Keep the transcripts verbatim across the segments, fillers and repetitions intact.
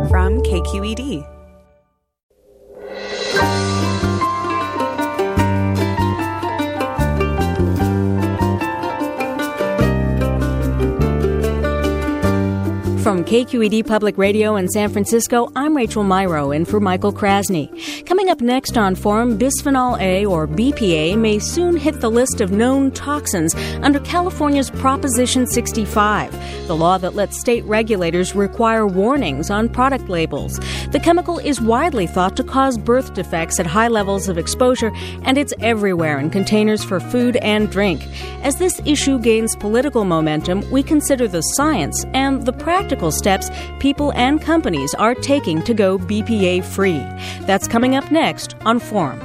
from K Q E D. From K Q E D Public Radio in San Francisco, I'm Rachel Myrow in for Michael Krasny. Coming up next on Forum, bisphenol A, or B P A, may soon hit the list of known toxins under California's Proposition sixty-five, the law that lets state regulators require warnings on product labels. The chemical is widely thought to cause birth defects at high levels of exposure, and it's everywhere in containers for food and drink. As this issue gains political momentum, we consider the science and the practical steps people and companies are taking to go B P A-free. That's coming up next on Forum.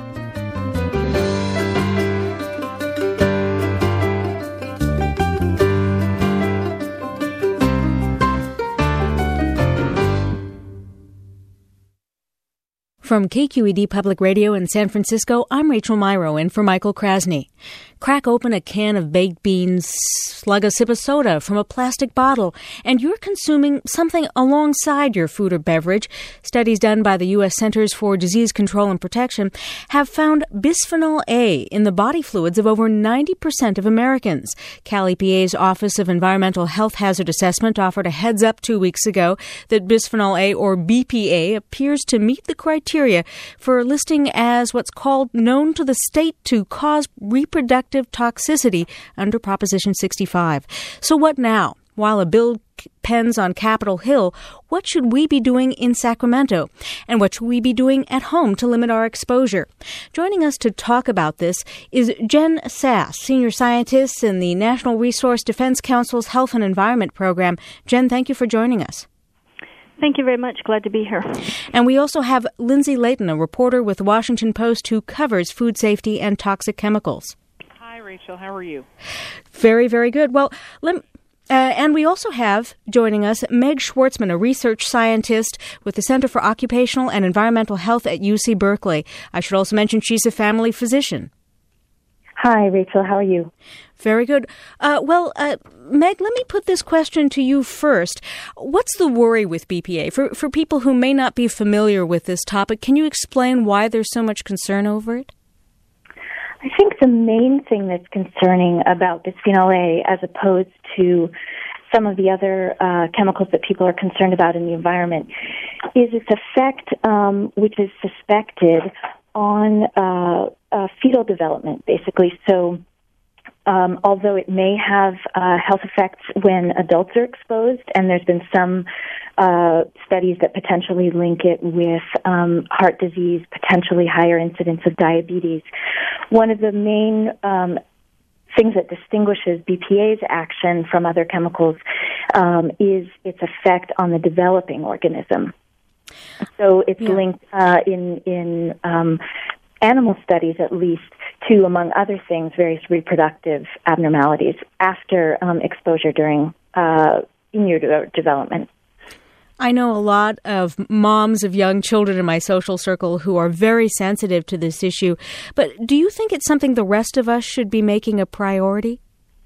From K Q E D Public Radio in San Francisco, I'm Rachel Myrow in for Michael Krasny. Crack open a can of baked beans, slug a sip of soda from a plastic bottle, and you're consuming something alongside your food or beverage. Studies done by the U S Centers for Disease Control and Protection have found bisphenol A in the body fluids of over ninety percent of Americans. Cal E P A's Office of Environmental Health Hazard Assessment offered a heads up two weeks ago that bisphenol A, or B P A, appears to meet the criteria for listing as what's called known to the state to cause reproductive toxicity under Proposition sixty-five. So what now? While a bill pens on Capitol Hill, what should we be doing in Sacramento? And what should we be doing at home to limit our exposure? Joining us to talk about this is Jen Sass, Senior Scientist in the National Resource Defense Council's Health and Environment Program. Jen, thank you for joining us. Thank you very much. Glad to be here. And we also have Lindsay Layton, a reporter with the Washington Post who covers food safety and toxic chemicals. Hi, Rachel. How are you? Very, very good. Well, let me, uh, and we also have joining us Meg Schwartzman, a research scientist with the Center for Occupational and Environmental Health at U C Berkeley. I should also mention she's a family physician. Hi, Rachel. How are you? Very good. Uh, well, uh, Meg, let me put this question to you first. What's the worry with B P A? For, for people who may not be familiar with this topic, can you explain why there's so much concern over it? I think the main thing that's concerning about bisphenol A, as opposed to some of the other uh, chemicals that people are concerned about in the environment, is its effect, um, which is suspected on uh, uh, fetal development, basically. So um, although it may have uh, health effects when adults are exposed, and there's been some uh, studies that potentially link it with um, heart disease, potentially higher incidence of diabetes, one of the main um, things that distinguishes B P A's action from other chemicals um, is its effect on the developing organism. So it's yeah. linked uh, in in um, animal studies, at least, to, among other things, various reproductive abnormalities after um, exposure during uh, in utero development. I know a lot of moms of young children in my social circle who are very sensitive to this issue. But do you think it's something the rest of us should be making a priority?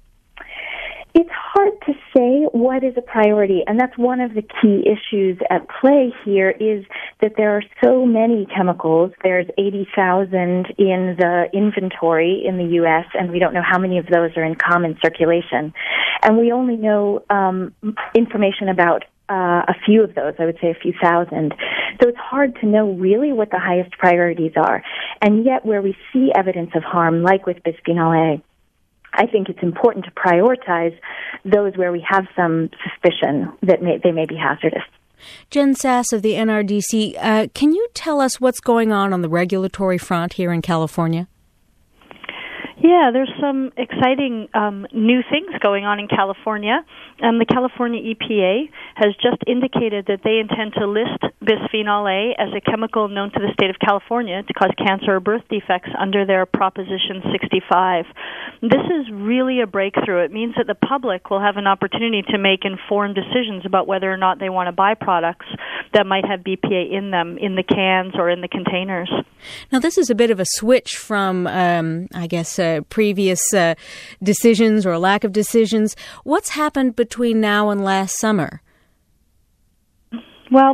It's hard to say what is a priority, and that's one of the key issues at play here, is that there are so many chemicals. There's eighty thousand in the inventory in the U S, and we don't know how many of those are in common circulation. And we only know um, information about uh, a few of those, I would say a few thousand. So it's hard to know really what the highest priorities are. And yet where we see evidence of harm, like with bisphenol A, I think it's important to prioritize those where we have some suspicion that may, they may be hazardous. Jen Sass of the N R D C, uh, can you tell us what's going on on the regulatory front here in California? Yeah, there's some exciting um, new things going on in California. Um, the California E P A has just indicated that they intend to list bisphenol A as a chemical known to the state of California to cause cancer or birth defects under their Proposition sixty-five. This is really a breakthrough. It means that the public will have an opportunity to make informed decisions about whether or not they want to buy products that might have B P A in them, in the cans or in the containers. Now, this is a bit of a switch from, um, I guess, uh, previous uh, decisions or lack of decisions. What's happened between now and last summer? Well,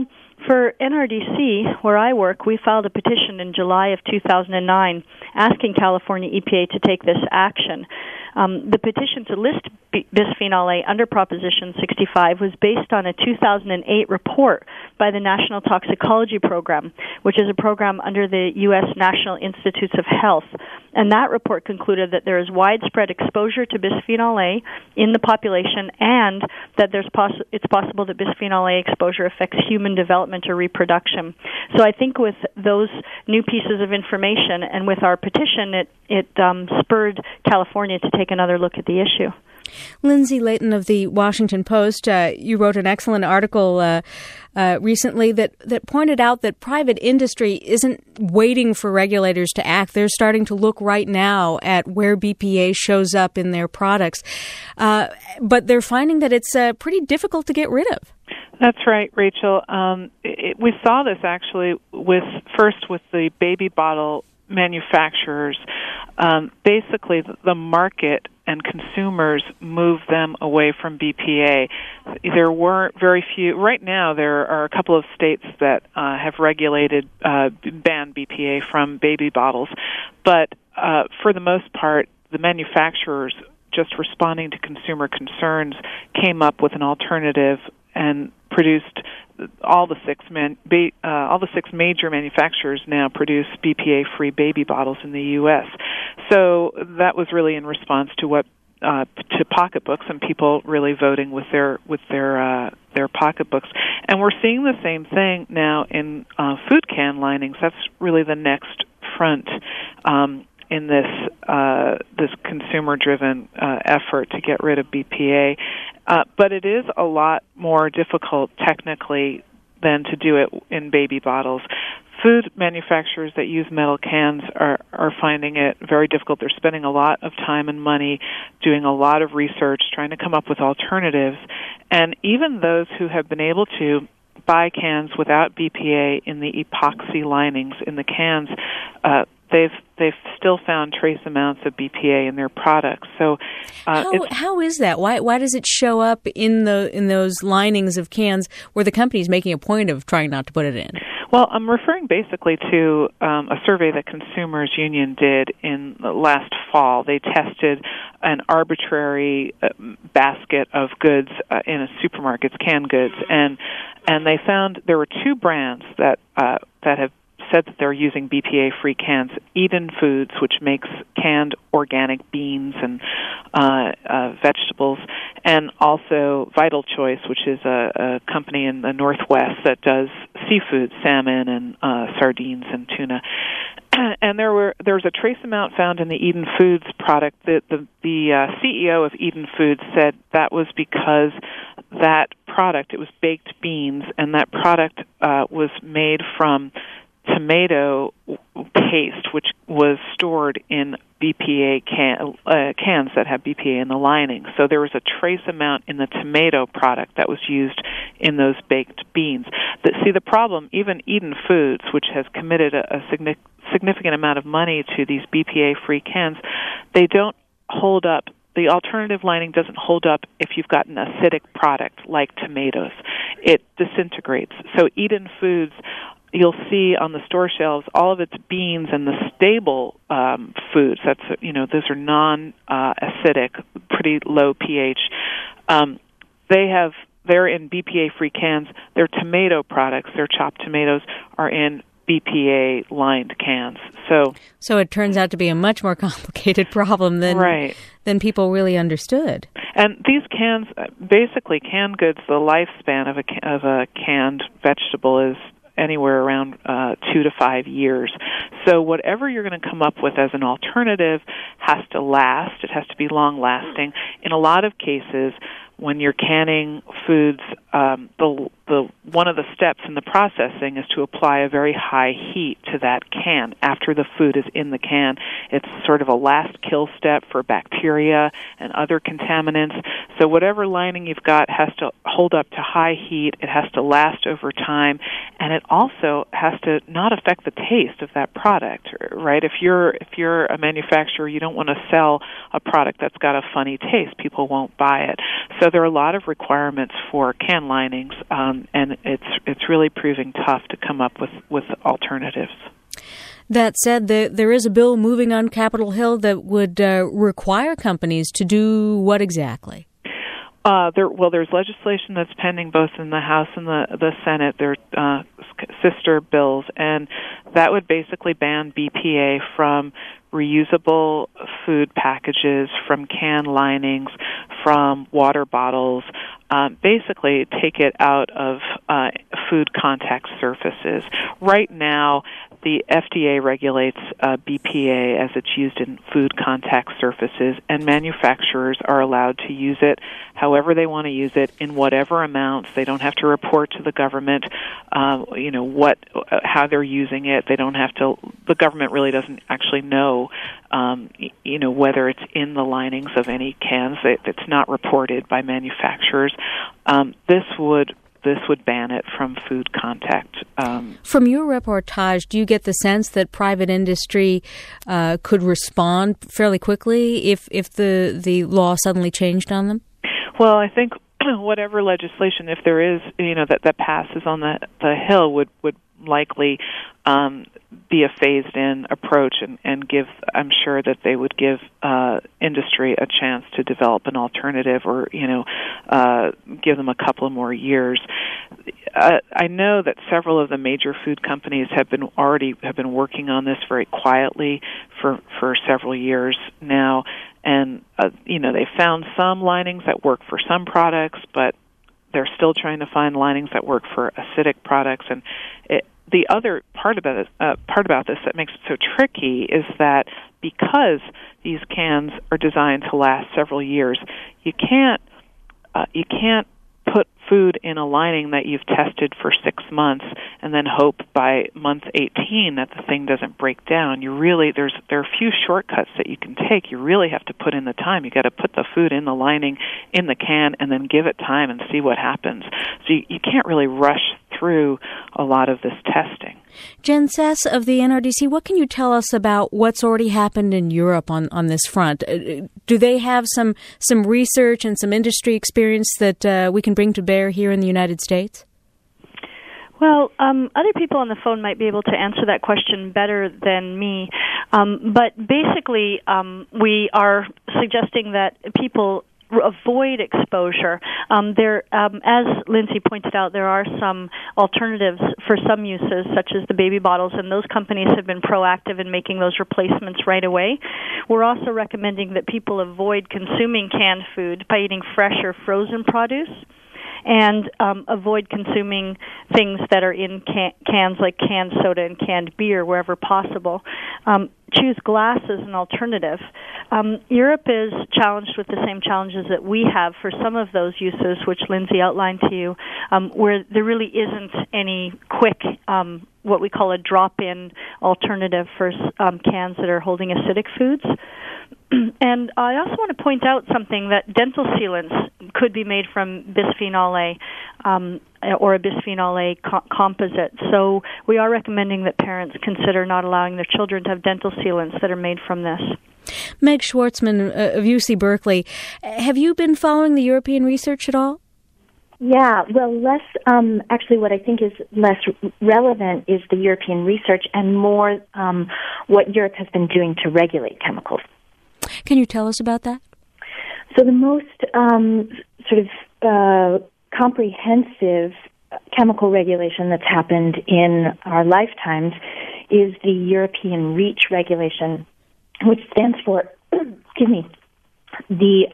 For N R D C, where I work, we filed a petition in July of two thousand nine asking California E P A to take this action. Um, the petition to list b- bisphenol A under Proposition sixty-five was based on a two thousand eight report by the National Toxicology Program, which is a program under the U S National Institutes of Health. And that report concluded that there is widespread exposure to bisphenol A in the population, and that there's poss- it's possible that bisphenol A exposure affects human development or reproduction. So I think with those new pieces of information and with our petition, it, it um, spurred California to take another look at the issue. Lindsay Layton of the Washington Post, uh, you wrote an excellent article uh, uh, recently that, that pointed out that private industry isn't waiting for regulators to act. They're starting to look right now at where B P A shows up in their products. Uh, but they're finding that it's uh, pretty difficult to get rid of. That's right, Rachel. Um, it, we saw this actually with first with the baby bottle manufacturers. Um, basically, the market and consumers move them away from B P A. There weren't very few. Right now, there are a couple of states that uh, have regulated, uh, banned B P A from baby bottles. But uh, for the most part, the manufacturers, just responding to consumer concerns, came up with an alternative and produced all the six man, uh, all the six major manufacturers now produce B P A-free baby bottles in the U S. So that was really in response to what uh, to pocketbooks and people really voting with their with their uh, their pocketbooks. And we're seeing the same thing now in uh, food can linings. That's really the next front um, in this uh, this consumer-driven uh, effort to get rid of B P A. Uh, but it is a lot more difficult technically than to do it in baby bottles. Food manufacturers that use metal cans are, are finding it very difficult. They're spending a lot of time and money doing a lot of research, trying to come up with alternatives. And even those who have been able to buy cans without B P A in the epoxy linings in the cans, uh, they've they've still found trace amounts of B P A in their products. So, uh, how, it's, how is that? Why why does it show up in the in those linings of cans where the company's making a point of trying not to put it in? Well, I'm referring basically to um, a survey that Consumers Union did in the last fall. They tested an arbitrary uh, basket of goods uh, in a supermarket's canned goods, and and they found there were two brands that uh, that have said that they're using B P A-free cans. Eden Foods, which makes canned organic beans and uh, uh, vegetables, and also Vital Choice, which is a, a company in the Northwest that does seafood, salmon and uh, sardines and tuna. And there were there was a trace amount found in the Eden Foods product. The the, the uh, C E O of Eden Foods said that was because that product, it was baked beans, and that product uh, was made from tomato paste, which was stored in B P A can, uh, cans that have B P A in the lining. So there was a trace amount in the tomato product that was used in those baked beans. The, see, the problem, even Eden Foods, which has committed a, a signi- significant amount of money to these B P A-free cans, they don't hold up. The alternative lining doesn't hold up if you've got an acidic product like tomatoes. It disintegrates. So Eden Foods, you'll see on the store shelves all of its beans and the stable um, foods. That's, you know, those are non-acidic, uh, pretty low pH. Um, they have, they're in B P A-free cans. Their tomato products, their chopped tomatoes, are in B P A-lined cans. So, so it turns out to be a much more complicated problem than right. than people really understood. And these cans, basically, canned goods, the lifespan of a of a canned vegetable is anywhere around uh, two to five years. So whatever you're going to come up with as an alternative has to last. It has to be long-lasting. In a lot of cases, when you're canning foods, um, the the one of the steps in the processing is to apply a very high heat to that can after the food is in the can. It's sort of a last kill step for bacteria and other contaminants. So whatever lining you've got has to hold up to high heat. It has to last over time, and it also has to not affect the taste of that product. Right? If you're if you're a manufacturer, you don't want to sell a product that's got a funny taste. People won't buy it. So there are a lot of requirements for can linings, um, and it's it's really proving tough to come up with, with alternatives. That said, the, there is a bill moving on Capitol Hill that would uh, require companies to do what exactly? Uh, there, well, there's legislation that's pending both in the House and the the Senate. They're uh, sister bills, and that would basically ban B P A from reusable food packages, from can linings, from water bottles. Um, basically, take it out of uh, food contact surfaces. Right now, the F D A regulates uh, B P A as it's used in food contact surfaces, and manufacturers are allowed to use it however they want to use it, in whatever amounts. They don't have to report to the government, um, you know, what, uh, how they're using it. They don't have to. The government really doesn't actually know, um, you know, whether it's in the linings of any cans. It's not reported by manufacturers. Um, this would. This would ban it from food contact. Um, from your reportage, do you get the sense that private industry uh, could respond fairly quickly if if the, the law suddenly changed on them? Well, I think whatever legislation, if there is, you know, that, that passes on the, the Hill, would, would likely um, be a phased-in approach and, and give, I'm sure that they would give uh, industry a chance to develop an alternative, or, you know, uh, give them a couple of more years. Uh, I know that several of the major food companies have been already have been working on this very quietly for, for several years now, and, uh, you know, they found some linings that work for some products, but they're still trying to find linings that work for acidic products. And it, the other part about it, uh, part about this that makes it so tricky is that because these cans are designed to last several years, you can't uh, you can't put food in a lining that you've tested for six months and then hope by month eighteen that the thing doesn't break down. You really there's there are a few shortcuts that you can take. You really have to put in the time. You got to put the food in the lining in the can and then give it time and see what happens. So you, you can't really rush through a lot of this testing. Jen Sass of the N R D C, what can you tell us about what's already happened in Europe on, on this front? Do they have some some research and some industry experience that uh, we can bring to bear here in the United States? Well, um, other people on the phone might be able to answer that question better than me. Um, but basically, um, we are suggesting that people avoid exposure. Um, there, um, as Lindsay pointed out, there are some alternatives for some uses, such as the baby bottles, and those companies have been proactive in making those replacements right away. We're also recommending that people avoid consuming canned food by eating fresh or frozen produce, and um, avoid consuming things that are in can- cans like canned soda and canned beer wherever possible. Um, choose glass as an alternative. Um, Europe is challenged with the same challenges that we have for some of those uses, which Lindsay outlined to you, um, where there really isn't any quick, um, what we call a drop-in alternative for um, cans that are holding acidic foods. And I also want to point out something, that dental sealants could be made from bisphenol A um, or a bisphenol A co- composite. So we are recommending that parents consider not allowing their children to have dental sealants that are made from this. Meg Schwartzman uh, of U C Berkeley, have you been following the European research at all? Yeah, well, less, um, actually what I think is less relevant is the European research and more um, what Europe has been doing to regulate chemicals. Can you tell us about that? So the most um, sort of uh, comprehensive chemical regulation that's happened in our lifetimes is the European REACH regulation, which stands for, excuse me, the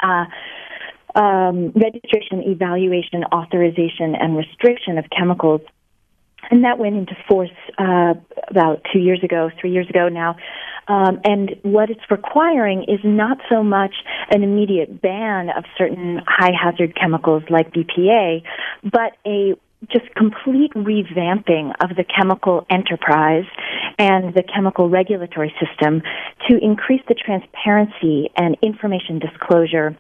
uh, um, registration, evaluation, authorization, and restriction of chemicals. And that went into force uh, about two years ago, three years ago now. Um, and what it's requiring is not so much an immediate ban of certain high-hazard chemicals like B P A, but a just complete revamping of the chemical enterprise and the chemical regulatory system to increase the transparency and information disclosure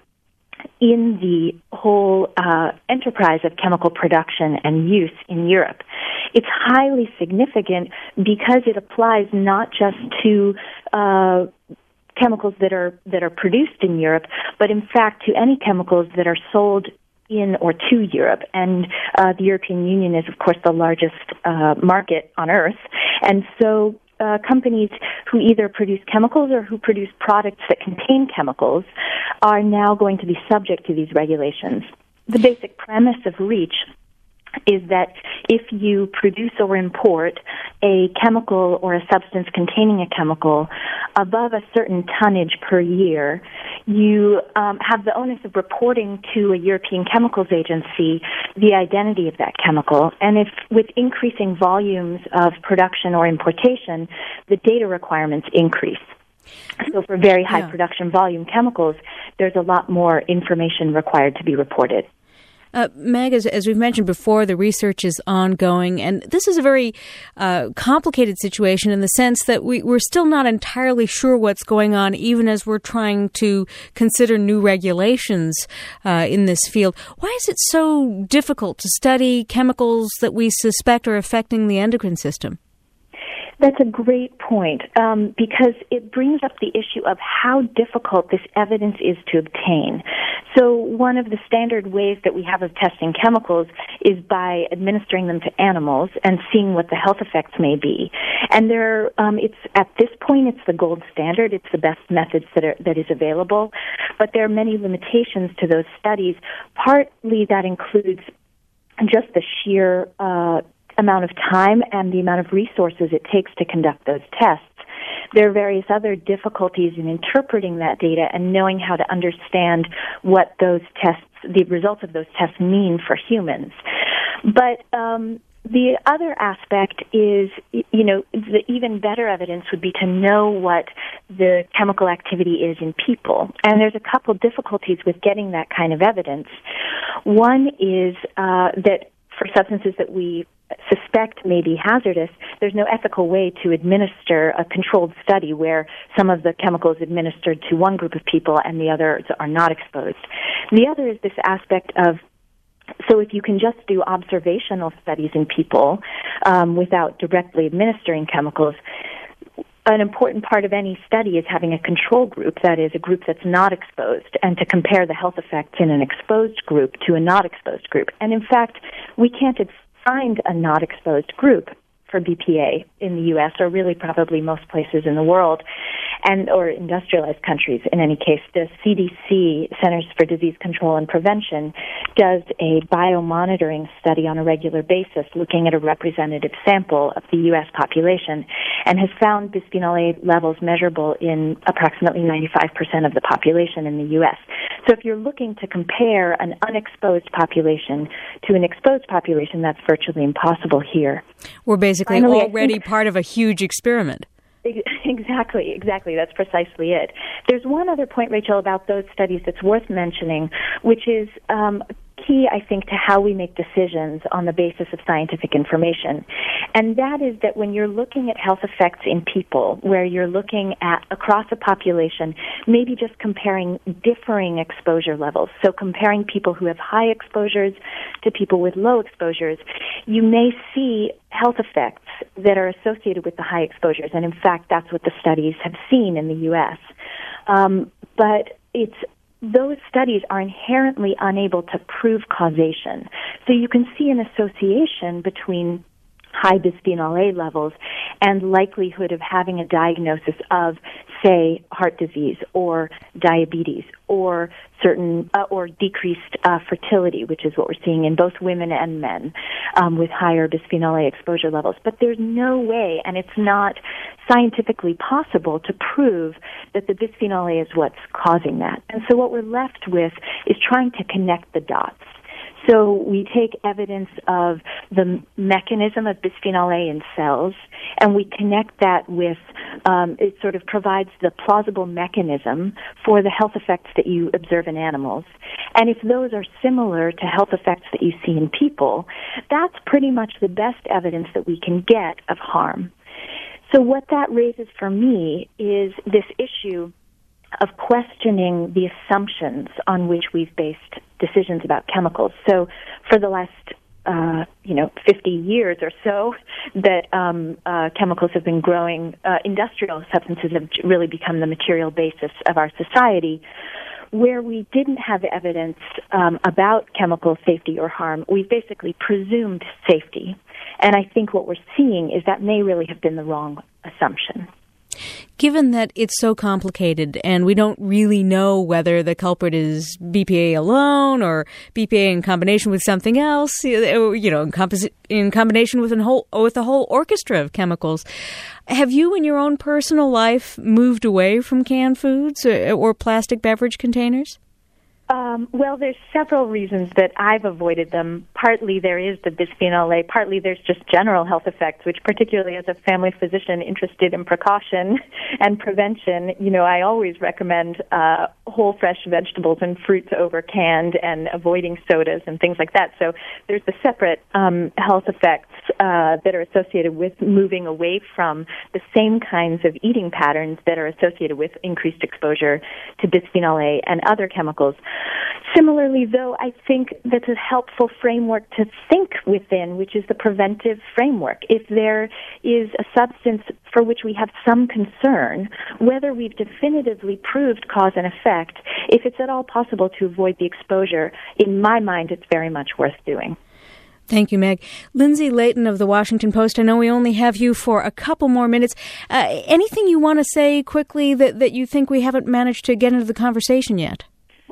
in the whole uh, enterprise of chemical production and use in Europe. It's highly significant because it applies not just to uh, chemicals that are that are produced in Europe, but in fact to any chemicals that are sold in or to Europe. And uh, the European Union is, of course, the largest uh, market on Earth. And so uh, companies who either produce chemicals or who produce products that contain chemicals are now going to be subject to these regulations. The basic premise of REACH is that if you produce or import a chemical or a substance containing a chemical above a certain tonnage per year, you um, have the onus of reporting to a European Chemicals Agency the identity of that chemical. And if with increasing volumes of production or importation, the data requirements increase. So for very high yeah. production volume chemicals, there's a lot more information required to be reported. Uh, Meg, as, as we've mentioned before, the research is ongoing, and this is a very uh, complicated situation in the sense that we, we're still not entirely sure what's going on, even as we're trying to consider new regulations uh, in this field. Why is it so difficult to study chemicals that we suspect are affecting the endocrine system? That's a great point, um, because it brings up the issue of how difficult this evidence is to obtain. So one of the standard ways that we have of testing chemicals is by administering them to animals and seeing what the health effects may be. And there, um, it's at this point, it's the gold standard. It's the best methods that are that is available. But there are many limitations to those studies. Partly that includes just the sheer uh, amount of time and the amount of resources it takes to conduct those tests. There are various other difficulties in interpreting that data and knowing how to understand what those tests, the results of those tests mean for humans. But um, the other aspect is, you know, the even better evidence would be to know what the chemical activity is in people. And there's a couple difficulties with getting that kind of evidence. One is uh, that for substances that we suspect may be hazardous, there's no ethical way to administer a controlled study where some of the chemicals administered to one group of people and the others are not exposed. The other is this aspect of, so if you can just do observational studies in people um, without directly administering chemicals, an important part of any study is having a control group, that is, a group that's not exposed, and to compare the health effects in an exposed group to a not exposed group. And in fact, we can't find a not exposed group for B P A in the U S, or really probably most places in the world, and or industrialized countries. In any case, the C D C, Centers for Disease Control and Prevention, does a biomonitoring study on a regular basis looking at a representative sample of the U S population and has found bisphenol A levels measurable in approximately ninety-five percent of the population in the U S. So if you're looking to compare an unexposed population to an exposed population, that's virtually impossible here. We're basically Finally, already think, part of a huge experiment. Exactly, exactly. That's precisely it. There's one other point, Rachel, about those studies that's worth mentioning, which is um, key, I think, to how we make decisions on the basis of scientific information. And that is that when you're looking at health effects in people, where you're looking at across a population, maybe just comparing differing exposure levels, so comparing people who have high exposures to people with low exposures, you may see health effects that are associated with the high exposures. And in fact, that's what the studies have seen in the U S. Um, but it's those studies are inherently unable to prove causation. So you can see an association between high bisphenol A levels and likelihood of having a diagnosis of, say, heart disease or diabetes or certain uh, or decreased uh, fertility, which is what we're seeing in both women and men um, with higher bisphenol A exposure levels. But there's no way, and it's not scientifically possible to prove that the bisphenol A is what's causing that. And so what we're left with is trying to connect the dots. So we take evidence of the mechanism of bisphenol A in cells, and we connect that with, um, it sort of provides the plausible mechanism for the health effects that you observe in animals. And if those are similar to health effects that you see in people, that's pretty much the best evidence that we can get of harm. So what that raises for me is this issue of questioning the assumptions on which we've based decisions about chemicals. So for the last, uh, you know, fifty years or so that um, uh, chemicals have been growing, uh, industrial substances have really become the material basis of our society. where we didn't have evidence um, about chemical safety or harm, we basically presumed safety. And I think what we're seeing is that may really have been the wrong assumption. Given that it's so complicated and we don't really know whether the culprit is B P A alone or B P A in combination with something else, you know, in, compos- in combination with a whole with a whole orchestra of chemicals, have you in your own personal life moved away from canned foods or, or plastic beverage containers? Um, well, there's several reasons that I've avoided them. Partly there is the bisphenol A. Partly there's just general health effects, which particularly as a family physician interested in precaution and prevention, you know, I always recommend uh, whole fresh vegetables and fruits over canned and avoiding sodas and things like that. So there's the separate um, health effects uh, that are associated with moving away from the same kinds of eating patterns that are associated with increased exposure to bisphenol A and other chemicals. Similarly, though, I think that's a helpful framework to think within, which is the preventive framework. If there is a substance for which we have some concern, whether we've definitively proved cause and effect, if it's at all possible to avoid the exposure, in my mind, it's very much worth doing. Thank you, Meg. Lindsay Layton of the Washington Post, I know we only have you for a couple more minutes. Uh, anything you want to say quickly that, that you think we haven't managed to get into the conversation yet?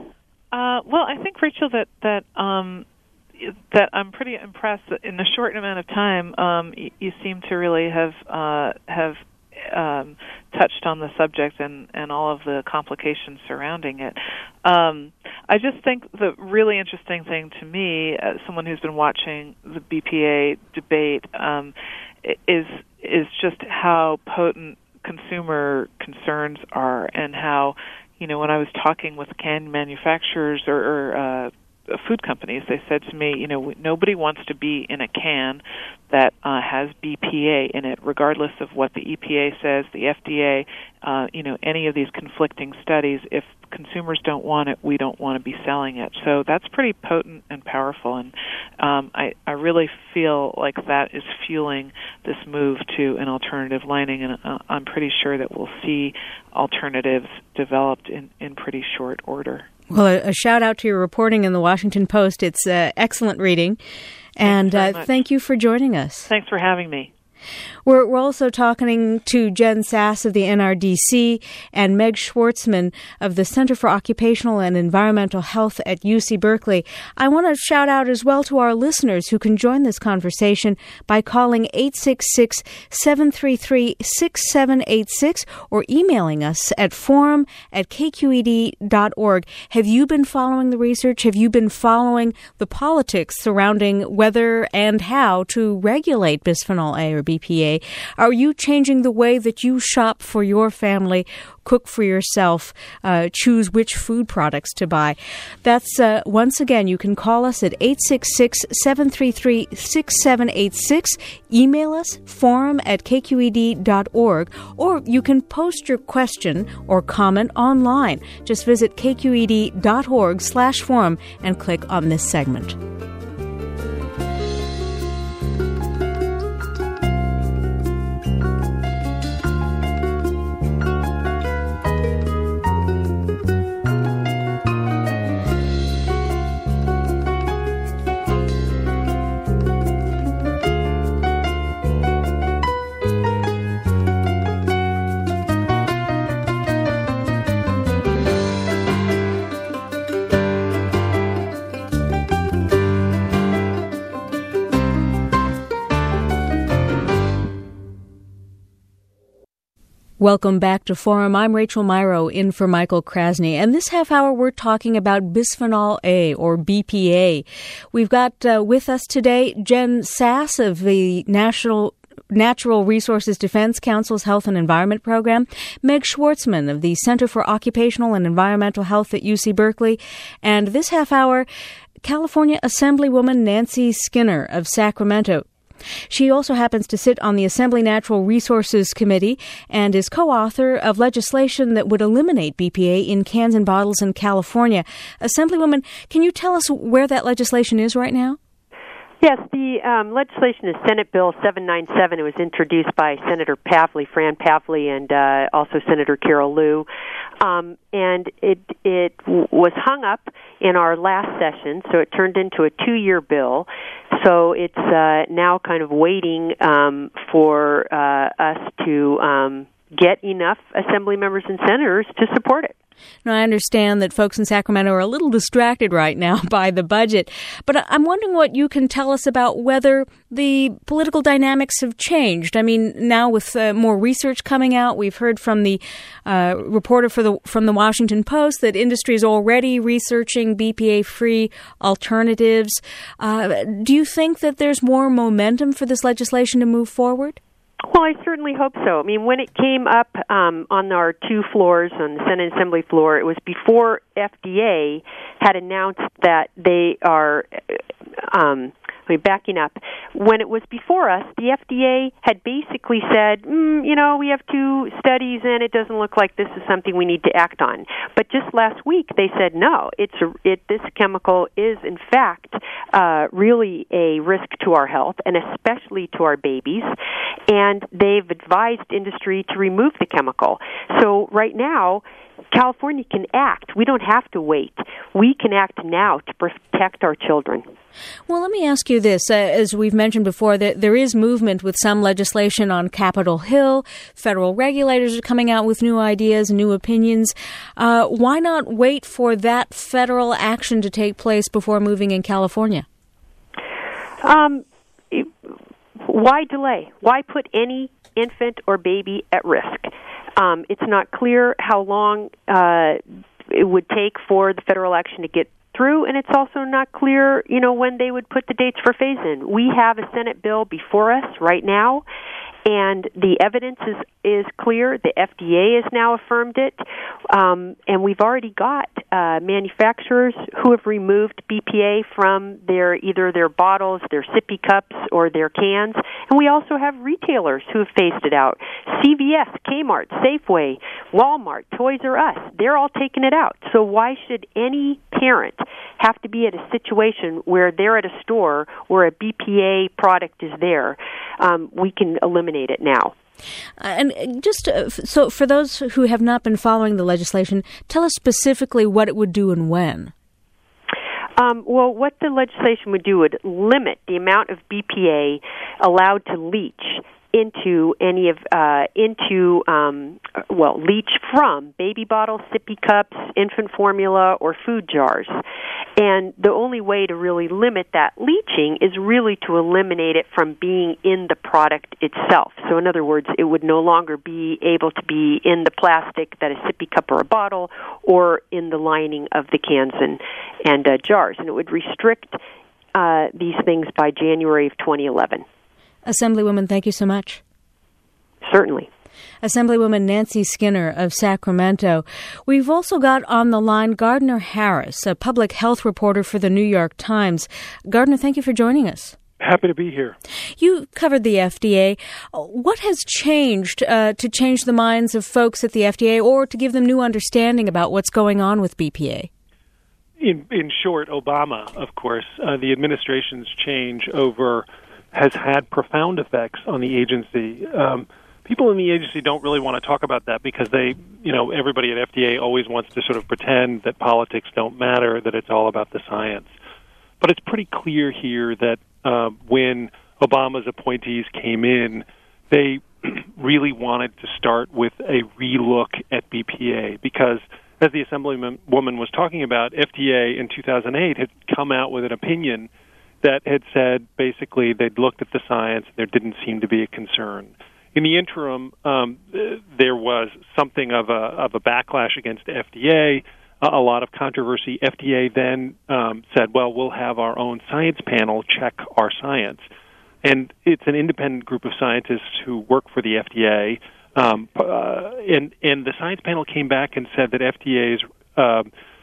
Uh, well, I think, Rachel, that that um, that I'm pretty impressed that in a short amount of time, um, you, you seem to really have uh, have um, touched on the subject and, and all of the complications surrounding it. Um, I just think the really interesting thing to me, as someone who's been watching the B P A debate, um, is is just how potent consumer concerns are, and how, you know, when I was talking with can manufacturers or, or uh, food companies, they said to me, you know, nobody wants to be in a can that uh, has B P A in it, regardless of what the E P A says, the F D A, uh, you know, any of these conflicting studies. If consumers don't want it, we don't want to be selling it. So that's pretty potent and powerful, and um, I, I really feel like that is fueling this move to an alternative lining, and uh, I'm pretty sure that we'll see alternatives developed in, in pretty short order. Well, a, a shout out to your reporting in the Washington Post. It's uh, excellent reading. And uh, thank you for joining us. Thanks for having me. We're, we're also talking to Jen Sass of the N R D C and Meg Schwartzman of the Center for Occupational and Environmental Health at U C Berkeley. I want to shout out as well to our listeners who can join this conversation by calling eight six six, seven three three, six seven eight six or emailing us at forum at k q e d dot org. Have you been following the research? Have you been following the politics surrounding whether and how to regulate bisphenol A or B P A? Are you changing the way that you shop for your family, cook for yourself, uh, choose which food products to buy? That's, uh, once again, you can call us at eight six six, seven three three, six seven eight six, email us, forum at k q e d dot org, or you can post your question or comment online. Just visit k q e d dot org slash forum and click on this segment. Welcome back to Forum. I'm Rachel Myrow, in for Michael Krasny. And this half hour, we're talking about bisphenol A, or B P A. We've got uh, with us today Jen Sass of the National Natural Resources Defense Council's Health and Environment Program, Meg Schwartzman of the Center for Occupational and Environmental Health at U C Berkeley, and this half hour, California Assemblywoman Nancy Skinner of Sacramento. She also happens to sit on the Assembly Natural Resources Committee and is co-author of legislation that would eliminate B P A in cans and bottles in California. Assemblywoman, can you tell us where that legislation is right now? Yes, the um, legislation is Senate Bill seven ninety-seven. It was introduced by Senator Pavley, Fran Pavley, and uh, also Senator Carol Liu. Um, and it it w- was hung up in our last session, so it turned into a two-year bill. So it's uh, now kind of waiting um, for uh, us to um, get enough Assembly members and senators to support it. Now, I understand that folks in Sacramento are a little distracted right now by the budget, but I'm wondering what you can tell us about whether the political dynamics have changed. I mean, now with uh, more research coming out, we've heard from the uh, reporter for the from the Washington Post that industry is already researching B P A-free alternatives. Uh, do you think that there's more momentum for this legislation to move forward? Well, I certainly hope so. I mean, when it came up um, on our two floors, on the Senate Assembly floor, it was before F D A had announced that they are um, I mean, backing up. When it was before us, the F D A had basically said, mm, you know, we have two studies and it doesn't look like this is something we need to act on. But just last week, they said, no, it's a, it, this chemical is, in fact, uh, really a risk to our health and especially to our babies. And they've advised industry to remove the chemical. So right now, California can act. We don't have to wait. We can act now to protect our children. Well, let me ask you this. Uh, as we've mentioned before, that there is movement with some legislation on Capitol Hill. Federal regulators are coming out with new ideas, new opinions. Uh, why not wait for that federal action to take place before moving in California? Um, why delay? Why put any infant or baby at risk? Um, it's not clear how long uh, it would take for the federal action to get through, and it's also not clear, you know, when they would put the dates for phase-in. We have a Senate bill before us right now, and the evidence is, is clear. The F D A has now affirmed it, um, and we've already got uh, manufacturers who have removed B P A from their either their bottles, their sippy cups, or their cans, and we also have retailers who have phased it out. C V S, Kmart, Safeway, Walmart, Toys R Us, they're all taking it out. So why should any parent have to be at a situation where they're at a store where a B P A product is there? Um, we can eliminate it now. Uh, and just uh, so for those who have not been following the legislation, tell us specifically what it would do and when. Um, well, what the legislation would do would limit the amount of B P A allowed to leach into any of uh, into um, well leach from baby bottles, sippy cups, infant formula, or food jars. And the only way to really limit that leaching is really to eliminate it from being in the product itself. So in other words, it would no longer be able to be in the plastic that a sippy cup or a bottle or in the lining of the cans and, and uh, jars. And it would restrict uh, these things by January of twenty eleven. Assemblywoman, thank you so much. Certainly. Assemblywoman Nancy Skinner of Sacramento. We've also got on the line Gardner Harris, a public health reporter for the New York Times. Gardner, thank you for joining us. Happy to be here. You covered the F D A. What has changed uh, to change the minds of folks at the F D A or to give them new understanding about what's going on with B P A? In, in short, Obama, of course, uh, the administration's change over has had profound effects on the agency. Um, people in the agency don't really want to talk about that because they, you know, everybody at F D A always wants to sort of pretend that politics don't matter, that it's all about the science. But it's pretty clear here that uh, when Obama's appointees came in, they really wanted to start with a relook at B P A because, as the Assemblywoman was talking about, F D A in two thousand eight had come out with an opinion that had said basically they'd looked at the science and there didn't seem to be a concern. In the interim, um, there was something of a of a backlash against F D A, a lot of controversy. F D A then um, said, well, we'll have our own science panel check our science. And it's an independent group of scientists who work for the F D A. Um, uh, and, and the science panel came back and said that F D A's uh,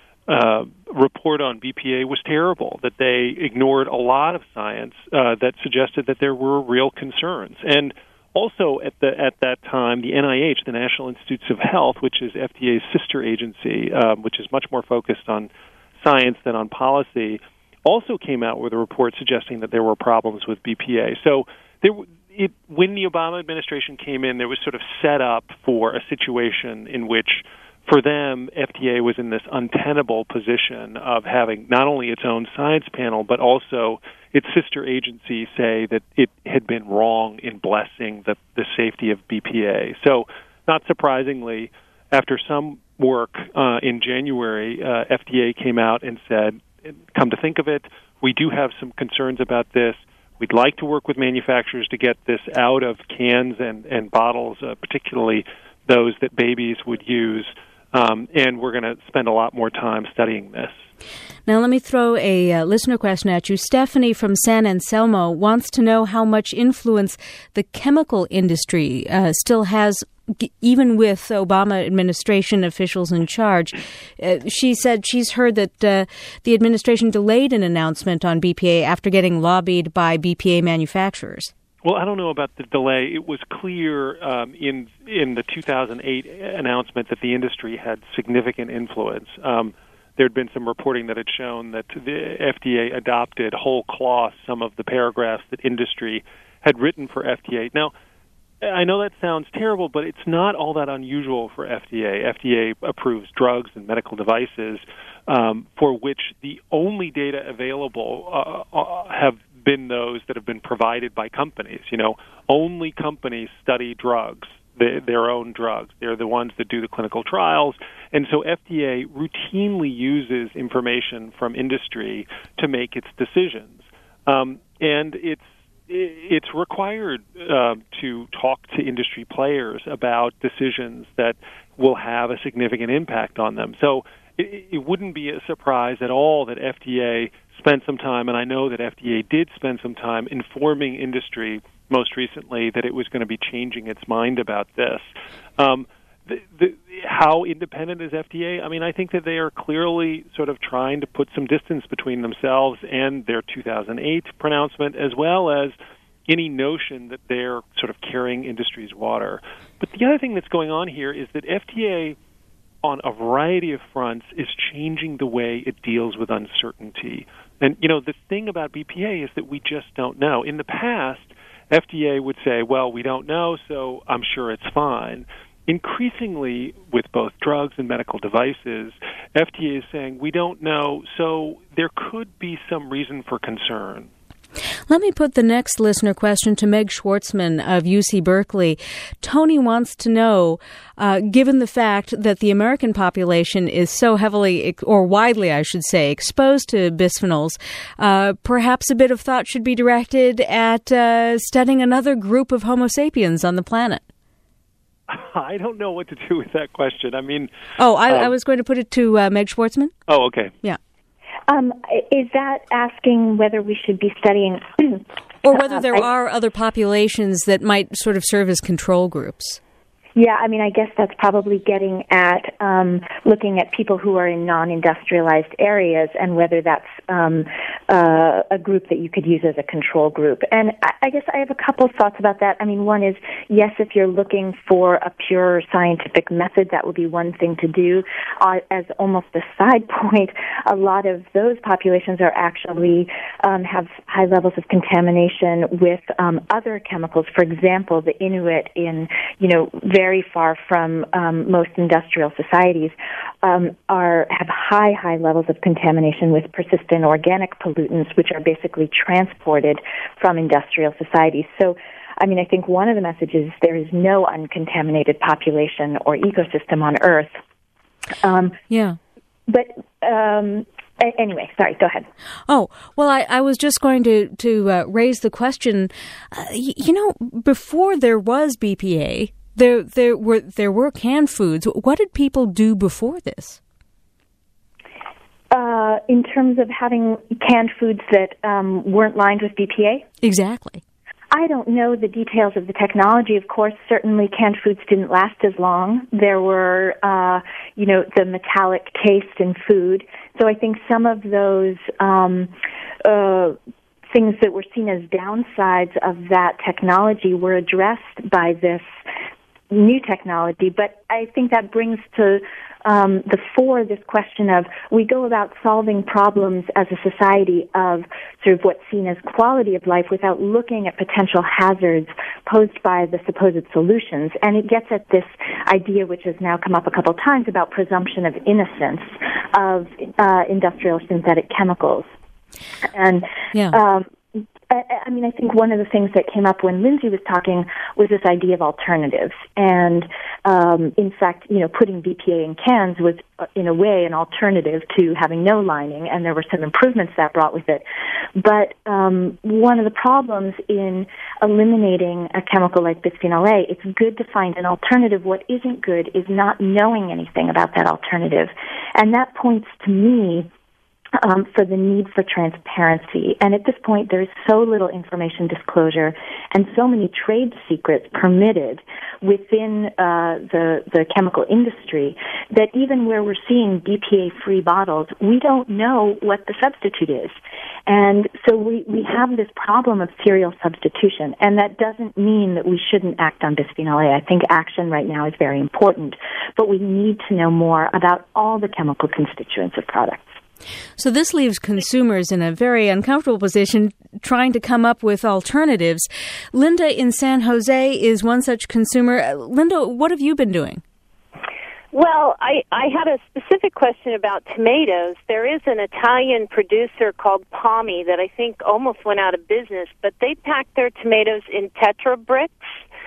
uh, report on B P A was terrible, that they ignored a lot of science uh, that suggested that there were real concerns. And also at the at that time, the N I H, the National Institutes of Health, which is F D A's sister agency, um, which is much more focused on science than on policy, also came out with a report suggesting that there were problems with B P A. So there, it, when the Obama administration came in, there was sort of set up for a situation in which, for them, F D A was in this untenable position of having not only its own science panel, but also its sister agency say that it had been wrong in blessing the, the safety of B P A. So, not surprisingly, after some work uh, in January, uh, F D A came out and said, come to think of it, we do have some concerns about this. We'd like to work with manufacturers to get this out of cans and, and bottles, uh, particularly those that babies would use, um, and we're going to spend a lot more time studying this. Now, let me throw a uh, listener question at you. Stephanie from San Anselmo wants to know how much influence the chemical industry uh, still has, g- even with Obama administration officials in charge. Uh, she said she's heard that uh, the administration delayed an announcement on B P A after getting lobbied by B P A manufacturers. Well, I don't know about the delay. It was clear um, in in the two thousand eight announcement that the industry had significant influence. Um, there had been some reporting that had shown that the F D A adopted whole cloth some of the paragraphs that industry had written for F D A. Now, I know that sounds terrible, but it's not all that unusual for F D A. F D A approves drugs and medical devices um, for which the only data available uh, uh, have been those that have been provided by companies. You know, only companies study drugs, the, their own drugs. They're the ones that do the clinical trials. And so F D A routinely uses information from industry to make its decisions. Um, and it's it's required uh, to talk to industry players about decisions that will have a significant impact on them. So it, it wouldn't be a surprise at all that F D A spent some time, and I know that F D A did spend some time informing industry most recently that it was going to be changing its mind about this. Um, the, the, how independent is F D A? I mean, I think that they are clearly sort of trying to put some distance between themselves and their two thousand eight pronouncement, as well as any notion that they're sort of carrying industry's water. But the other thing that's going on here is that F D A, on a variety of fronts, is changing the way it deals with uncertainty. And, you know, the thing about B P A is that we just don't know. In the past, F D A would say, well, we don't know, so I'm sure it's fine. Increasingly, with both drugs and medical devices, F D A is saying, we don't know, so there could be some reason for concern. Let me put the next listener question to Meg Schwartzman of U C Berkeley. Tony wants to know, uh, given the fact that the American population is so heavily, or widely, I should say, exposed to bisphenols, uh, perhaps a bit of thought should be directed at uh, studying another group of Homo sapiens on the planet. I don't know what to do with that question. I mean... Oh, I, um, I was going to put it to uh, Meg Schwartzman. Oh, okay. Yeah. Um, is that asking whether we should be studying... or whether there I, are other populations that might sort of serve as control groups? Yeah, I mean, I guess that's probably getting at um, looking at people who are in non-industrialized areas and whether that's um, uh, a group that you could use as a control group. And I, I guess I have a couple thoughts about that. I mean, one is, yes, if you're looking for a pure scientific method, that would be one thing to do. Uh, as almost a side point, a lot of those populations are actually um, have high levels of contamination with um, other chemicals. For example, the Inuit in, you know, very very far from um, most industrial societies, um, are have high, high levels of contamination with persistent organic pollutants, which are basically transported from industrial societies. So, I mean, I think one of the messages is there is no uncontaminated population or ecosystem on Earth. Um, yeah. But... Um, Anyway, sorry, go ahead. Oh, well, I, I was just going to, to uh, raise the question, uh, y- you know, before there was B P A, there there were there were canned foods. What did people do before this? Uh, in terms of having canned foods that um, weren't lined with B P A? Exactly. I don't know the details of the technology. Of course, certainly canned foods didn't last as long. There were, uh, you know, the metallic taste in food. So I think some of those um, uh, things that were seen as downsides of that technology were addressed by this new technology. But I think that brings to um, the four, this question of we go about solving problems as a society of sort of what's seen as quality of life without looking at potential hazards posed by the supposed solutions. And it gets at this idea, which has now come up a couple times, about presumption of innocence of uh, industrial synthetic chemicals. And yeah. um, I mean, I think one of the things that came up when Lindsay was talking was this idea of alternatives. And, um, in fact, you know, putting B P A in cans was, in a way, an alternative to having no lining, and there were some improvements that brought with it. But um, one of the problems in eliminating a chemical like bisphenol A, it's good to find an alternative. What isn't good is not knowing anything about that alternative. And that points to me Um, for the need for transparency. And at this point, there is so little information disclosure and so many trade secrets permitted within uh, the, the chemical industry that even where we're seeing B P A-free bottles, we don't know what the substitute is. And so we, we have this problem of serial substitution, and that doesn't mean that we shouldn't act on bisphenol A. I think action right now is very important, but we need to know more about all the chemical constituents of products. So this leaves consumers in a very uncomfortable position trying to come up with alternatives. Linda in San Jose is one such consumer. Linda, what have you been doing? Well, I, I had a specific question about tomatoes. There is an Italian producer called Palmi that I think almost went out of business, but they pack their tomatoes in Tetra bricks.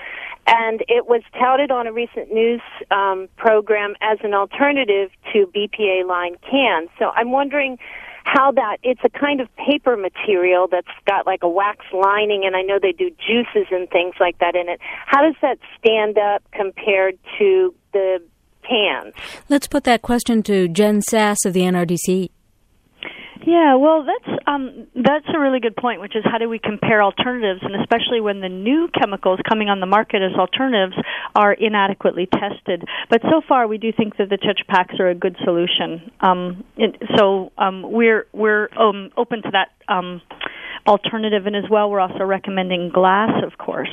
And it was touted on a recent news um, program as an alternative to B P A-lined cans. So I'm wondering how that, it's a kind of paper material that's got like a wax lining, and I know they do juices and things like that in it. How does that stand up compared to the cans? Let's put that question to Jen Sass of the N R D C. Yeah, well, that's um, that's a really good point, which is how do we compare alternatives, and especially when the new chemicals coming on the market as alternatives are inadequately tested. But so far, we do think that the Tetra Paks are a good solution. Um, it, so um, we're we're um, open to that um, alternative, and as well, we're also recommending glass, of course.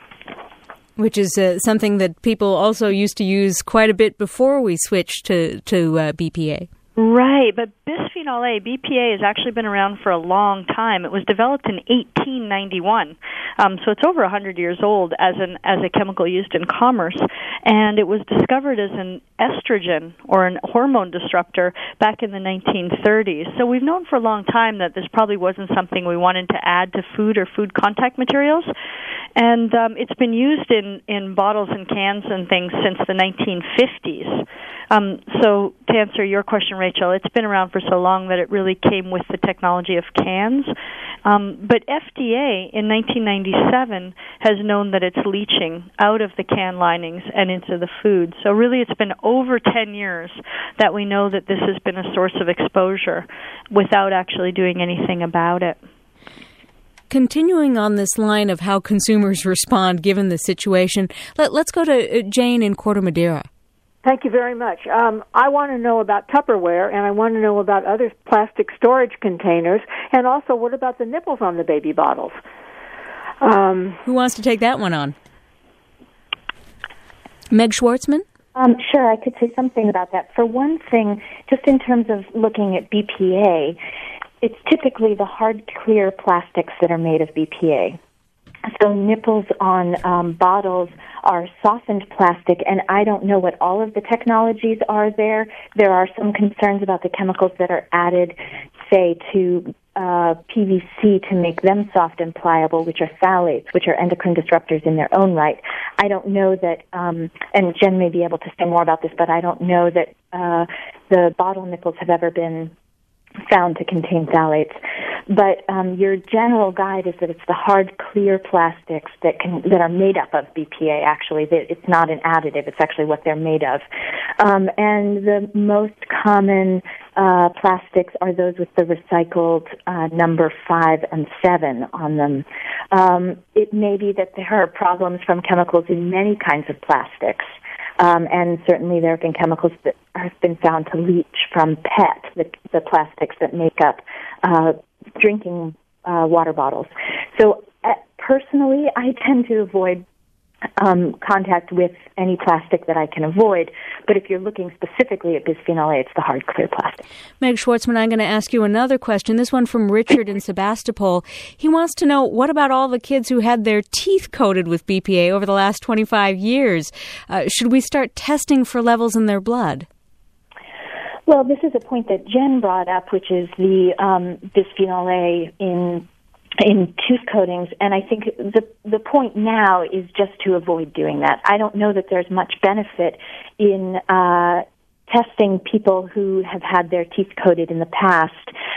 Which is uh, something that people also used to use quite a bit before we switched to, to uh, B P A. Right, but bisphenol A, B P A, has actually been around for a long time. It was developed in eighteen ninety-one, um, so it's over one hundred years old as an as a chemical used in commerce, and it was discovered as an estrogen or an hormone disruptor back in the nineteen thirties. So we've known for a long time that this probably wasn't something we wanted to add to food or food contact materials, and um, it's been used in, in bottles and cans and things since the nineteen fifties. Um, so to answer your question, Rachel, it's been around for so long that it really came with the technology of cans. Um, but F D A in nineteen ninety-seven has known that it's leaching out of the can linings and into the food. So really it's been over ten years that we know that this has been a source of exposure without actually doing anything about it. Continuing on this line of how consumers respond given the situation, let, let's go to Jane in Corte Madera. Thank you very much. Um, I want to know about Tupperware, and I want to know about other plastic storage containers, and also what about the nipples on the baby bottles? Um, Who wants to take that one on? Meg Schwartzman? Um, sure, I could say something about that. For one thing, just in terms of looking at B P A, it's typically the hard, clear plastics that are made of B P A. So nipples on um, bottles are softened plastic, and I don't know what all of the technologies are there. There are some concerns about the chemicals that are added, say, to uh, P V C to make them soft and pliable, which are phthalates, which are endocrine disruptors in their own right. I don't know that, um, and Jen may be able to say more about this, but I don't know that uh, the bottle nipples have ever been found to contain phthalates. But um, your general guide is that it's the hard, clear plastics that can that are made up of B P A, actually. That it's not an additive. It's actually what they're made of. Um, and the most common uh, plastics are those with the recycled uh, number five and seven on them. Um, it may be that there are problems from chemicals in many kinds of plastics. Um, and certainly there have been chemicals that have been found to leach from P E T, the, the plastics that make up uh, drinking uh, water bottles. So uh, personally, I tend to avoid um, contact with any plastic that I can avoid. But if you're looking specifically at bisphenol A, it's the hard, clear plastic. Meg Schwartzman, I'm going to ask you another question. This one from Richard in Sebastopol. He wants to know, what about all the kids who had their teeth coated with B P A over the last twenty-five years? Uh, should we start testing for levels in their blood? Well, this is a point that Jen brought up, which is the um, bisphenol A in in tooth coatings, and I think the the point now is just to avoid doing that. I don't know that there's much benefit in uh, testing people who have had their teeth coated in the past.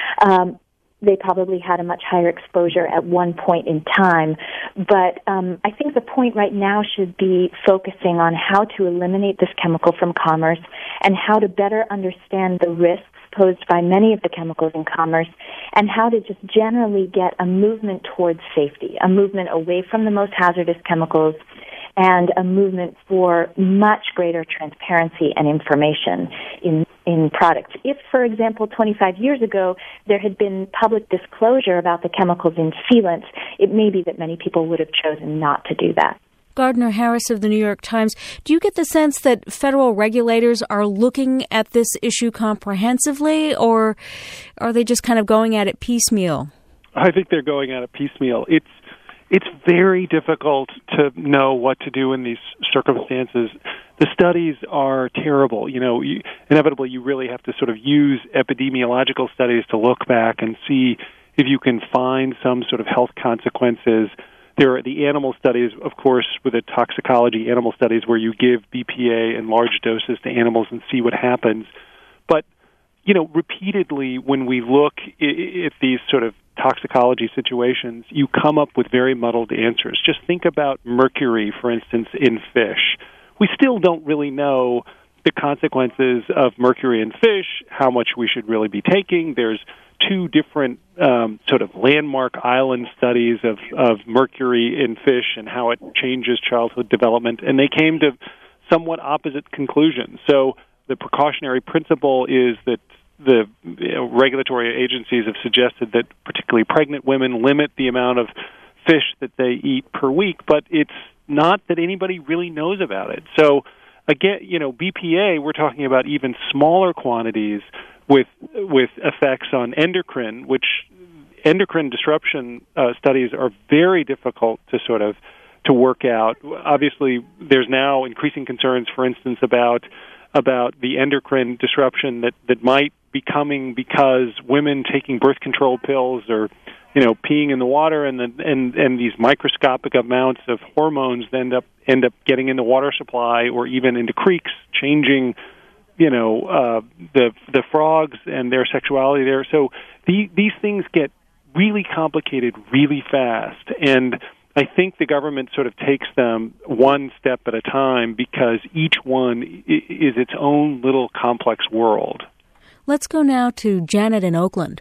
Um, they probably had a much higher exposure at one point in time, but um, I think the point right now should be focusing on how to eliminate this chemical from commerce and how to better understand the risks posed by many of the chemicals in commerce, and how to just generally get a movement towards safety, a movement away from the most hazardous chemicals, and a movement for much greater transparency and information in in products. If, for example, twenty-five years ago, there had been public disclosure about the chemicals in sealants, it may be that many people would have chosen not to do that. Gardner Harris of the New York Times, do you get the sense that federal regulators are looking at this issue comprehensively, or are they just kind of going at it piecemeal? I think they're going at it piecemeal. It's it's very difficult to know what to do in these circumstances. The studies are terrible. You know, you, inevitably you really have to sort of use epidemiological studies to look back and see if you can find some sort of health consequences. There are the animal studies, of course, with the toxicology animal studies where you give B P A in large doses to animals and see what happens. But, you know, repeatedly when we look at these sort of toxicology situations, you come up with very muddled answers. Just think about mercury, for instance, in fish. We still don't really know the consequences of mercury in fish, how much we should really be taking. There's two different um, sort of landmark island studies of, of mercury in fish and how it changes childhood development, and they came to somewhat opposite conclusions. So the precautionary principle is that the you know, regulatory agencies have suggested that particularly pregnant women limit the amount of fish that they eat per week, but it's not that anybody really knows about it. So again, you know, B P A, we're talking about even smaller quantities with with effects on endocrine, which endocrine disruption uh, studies are very difficult to sort of to work out. Obviously, there's now increasing concerns, for instance, about about the endocrine disruption that, that might be coming because women taking birth control pills or, you know, peeing in the water and the, and and these microscopic amounts of hormones end up end up getting in the water supply or even into creeks, changing, you know, uh, the the frogs and their sexuality there. So the, these things get really complicated really fast, and I think the government sort of takes them one step at a time because each one is its own little complex world. Let's go now to Janet in Oakland.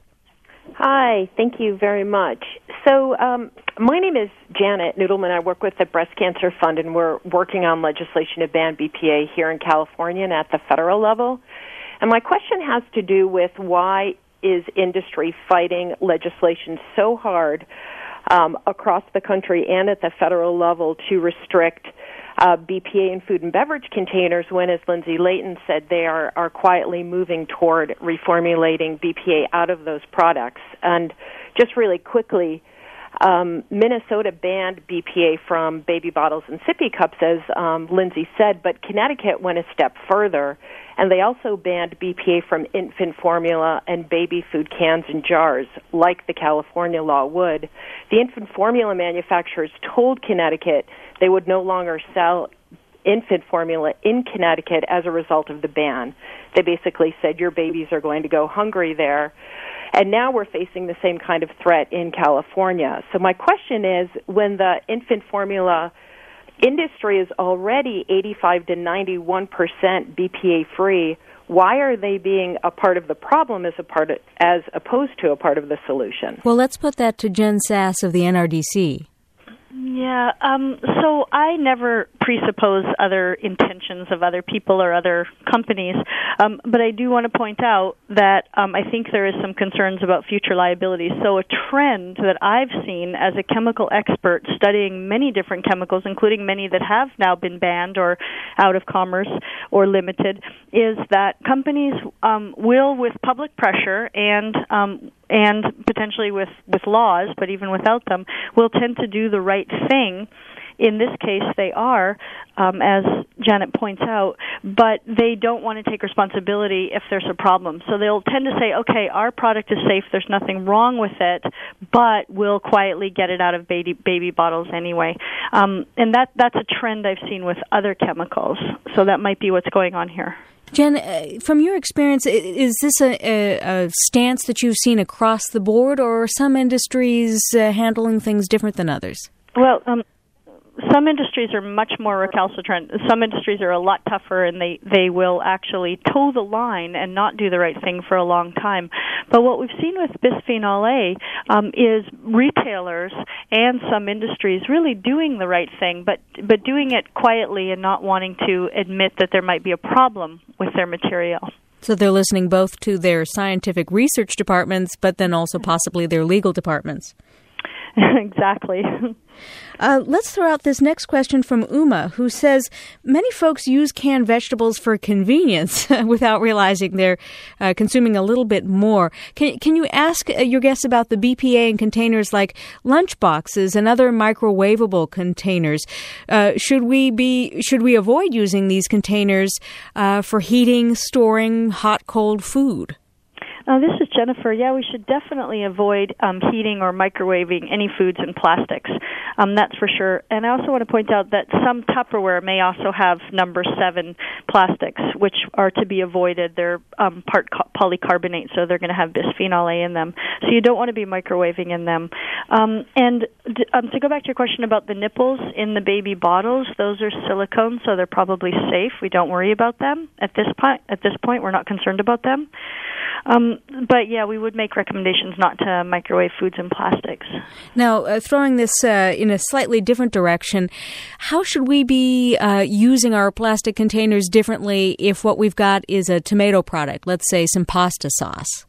Hi, thank you very much. So um, my name is Janet Noodleman. I work with the Breast Cancer Fund, and we're working on legislation to ban B P A here in California and at the federal level. And my question has to do with why is industry fighting legislation so hard um, across the country and at the federal level to restrict Uh, B P A in food and beverage containers when, as Lindsay Layton said, they are, are quietly moving toward reformulating B P A out of those products. And just really quickly, um, Minnesota banned B P A from baby bottles and sippy cups, as um, Lindsay said, but Connecticut went a step further, and they also banned B P A from infant formula and baby food cans and jars, like the California law would. The infant formula manufacturers told Connecticut they would no longer sell infant formula in Connecticut as a result of the ban. They basically said your babies are going to go hungry there. And now we're facing the same kind of threat in California. So my question is, when the infant formula industry is already eighty-five to ninety-one percent B P A free, why are they being a part of the problem as a part of, as opposed to a part of the solution? Well, let's put that to Jen Sass of the N R D C. Yeah, um, so I never presuppose other intentions of other people or other companies, um, but I do want to point out that um, I think there is some concerns about future liability. So a trend that I've seen as a chemical expert studying many different chemicals, including many that have now been banned or out of commerce or limited, is that companies um, will, with public pressure and um, and potentially with, with laws, but even without them, will tend to do the right thing. In this case, they are, um, as Janet points out, but they don't want to take responsibility if there's a problem. So they'll tend to say, okay, our product is safe, there's nothing wrong with it, but we'll quietly get it out of baby, baby bottles anyway. Um, and that that's a trend I've seen with other chemicals. So that might be what's going on here. Jen, uh, from your experience, is this a, a, a stance that you've seen across the board, or are some industries uh, handling things different than others? Well, um, some industries are much more recalcitrant. Some industries are a lot tougher, and they, they will actually toe the line and not do the right thing for a long time. But what we've seen with bisphenol A um, is retailers and some industries really doing the right thing, but but doing it quietly and not wanting to admit that there might be a problem with their material. So they're listening both to their scientific research departments, but then also possibly their legal departments. Exactly. Uh, let's throw out this next question from Uma, who says, many folks use canned vegetables for convenience without realizing they're uh, consuming a little bit more. Can, can you ask uh, your guests about the B P A in containers like lunch boxes and other microwavable containers? Uh, should we be should we avoid using these containers uh, for heating, storing hot, cold food? Uh, this is Jennifer. Yeah, we should definitely avoid um, heating or microwaving any foods in plastics. Um, that's for sure. And I also want to point out that some Tupperware may also have number seven plastics, which are to be avoided. They're um, part co- polycarbonate, so they're going to have bisphenol A in them. So you don't want to be microwaving in them. Um, and d- um, to go back to your question about the nipples in the baby bottles, those are silicone, so they're probably safe. We don't worry about them at this point. At this point, we're not concerned about them. Um, but, yeah, we would make recommendations not to microwave foods in plastics. Now, uh, throwing this uh, in a slightly different direction, how should we be uh, using our plastic containers differently if what we've got is a tomato product, let's say some pasta sauce?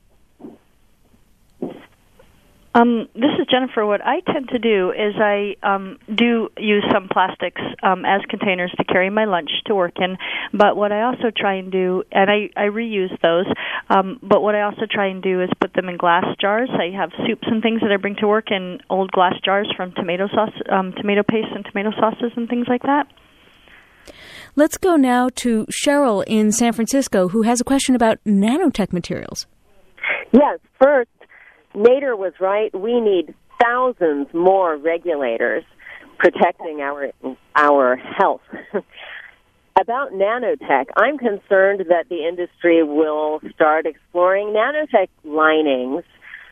Um, this is Jennifer. What I tend to do is I um, do use some plastics um, as containers to carry my lunch to work in, but what I also try and do, and I, I reuse those, um, but what I also try and do is put them in glass jars. I have soups and things that I bring to work in old glass jars from tomato sauce, um, tomato paste and tomato sauces and things like that. Let's go now to Cheryl in San Francisco, who has a question about nanotech materials. Yes, first, Nader was right. We need thousands more regulators protecting our our health. About nanotech, I'm concerned that the industry will start exploring nanotech linings.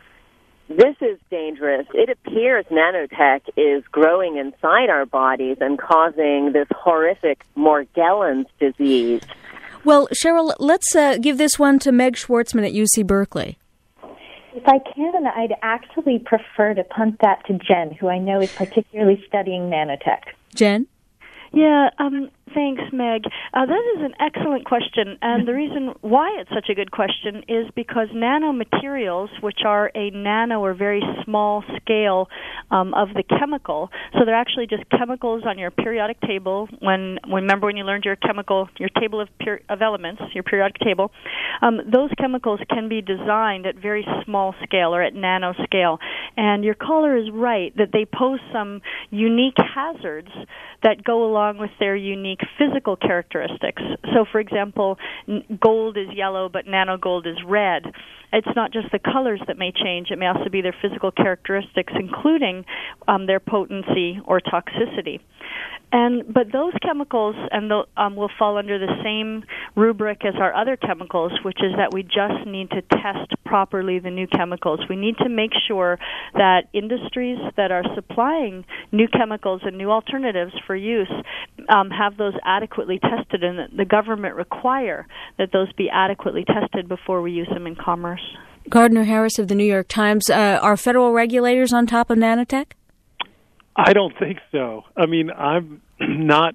This is dangerous. It appears nanotech is growing inside our bodies and causing this horrific Morgellons disease. Well, Cheryl, let's uh, give this one to Meg Schwartzman at U C Berkeley. If I can, I'd actually prefer to punt that to Jen, who I know is particularly studying nanotech. Jen? Yeah, um, thanks, Meg. Uh, that is an excellent question, and the reason why it's such a good question is because nanomaterials, which are a nano or very small scale um, of the chemical, so they're actually just chemicals on your periodic table. When, remember when you learned your chemical, your table of, per, of elements, your periodic table, um, those chemicals can be designed at very small scale or at nano scale. And your caller is right that they pose some unique hazards that go along with their unique physical characteristics. So, for example, gold is yellow, but nanogold is red. It's not just the colors that may change. It may also be their physical characteristics, including um, their potency or toxicity. And but those chemicals and the, um, will fall under the same rubric as our other chemicals, which is that we just need to test properly the new chemicals. We need to make sure that industries that are supplying new chemicals and new alternatives for use um, have those adequately tested, and that the government require that those be adequately tested before we use them in commerce. Gardner Harris of the New York Times, uh, are federal regulators on top of nanotech? I don't think so. I mean, I'm not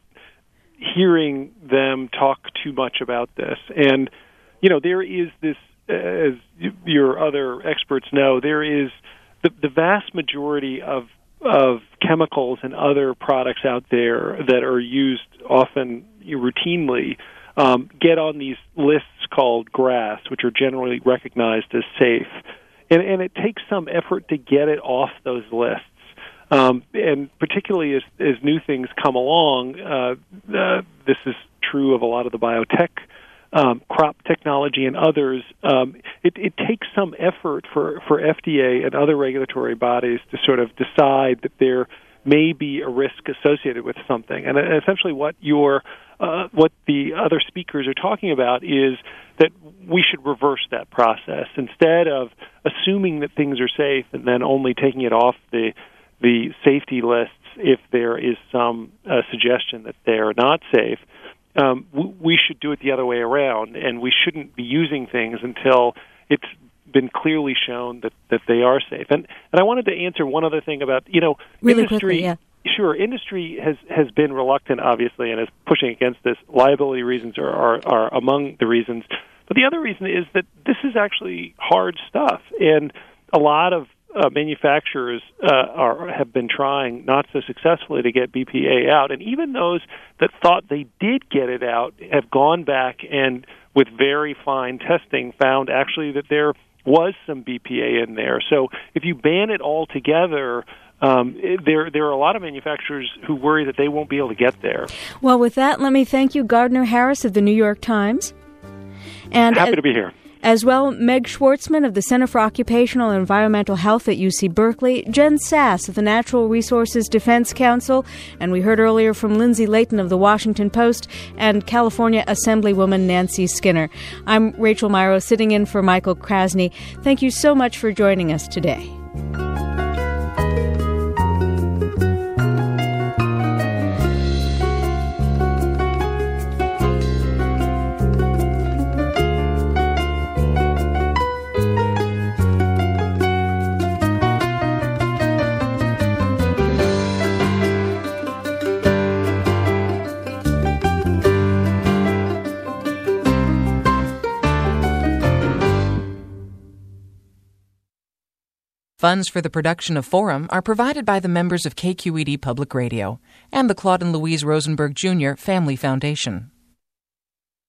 hearing them talk too much about this. And, you know, there is this, as your other experts know, there is the, the vast majority of of chemicals and other products out there that are used often routinely um, get on these lists called G R A S, which are generally recognized as safe. And, and it takes some effort to get it off those lists. Um, and particularly as, as new things come along, uh, uh, this is true of a lot of the biotech Um, crop technology and others, um, it, it takes some effort for, for F D A and other regulatory bodies to sort of decide that there may be a risk associated with something. And essentially what your uh, what the other speakers are talking about is that we should reverse that process. Instead of assuming that things are safe and then only taking it off the the safety lists if there is some uh, suggestion that they're not safe, Um, we should do it the other way around, and we shouldn't be using things until it's been clearly shown that, that they are safe. And and I wanted to answer one other thing about, you know, really industry. Quickly, yeah. Sure, industry has, has been reluctant, obviously, and is pushing against this. Liability reasons are, are, are among the reasons. But the other reason is that this is actually hard stuff, and a lot of Uh, manufacturers uh, are, have been trying not so successfully to get B P A out, and even those that thought they did get it out have gone back and, with very fine testing, found actually that there was some B P A in there. So if you ban it altogether, um, there there are a lot of manufacturers who worry that they won't be able to get there. Well, with that, let me thank you, Gardner Harris of the New York Times. And happy to be here. As well, Meg Schwartzman of the Center for Occupational and Environmental Health at U C Berkeley, Jen Sass of the Natural Resources Defense Council, and we heard earlier from Lindsay Layton of the Washington Post, and California Assemblywoman Nancy Skinner. I'm Rachel Myrow, sitting in for Michael Krasny. Thank you so much for joining us today. Funds for the production of Forum are provided by the members of K Q E D Public Radio and the Claude and Louise Rosenberg Junior Family Foundation.